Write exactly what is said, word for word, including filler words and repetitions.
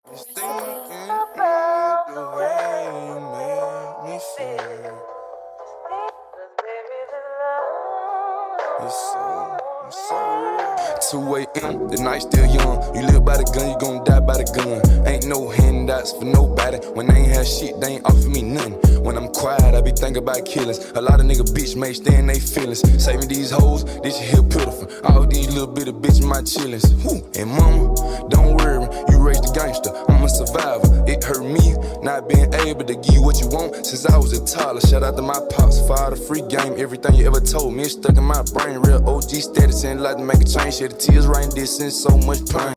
Just thinking about the way you make me feel. It's so, it's so real. two a.m., the night still young. You live by the gun, you gon' die by the gun. Ain't no handouts for nobody. When they ain't have shit, they ain't offer me nothing. When I'm quiet, I be thinking about killings. A lot of nigga bitch may stay in they feelings. Saving these hoes, this shit here pitiful. All these little bit of bitch my chillings. Whew. And mama, don't worry, you raised a gangster. I'm a survivor. It hurt me not being able to give you what you want since I was a toddler. Shout out to my pops for all the free game. Everything you ever told me is stuck in my brain. Real O G status and like to make a change. Shed the tears right in this and so much pain.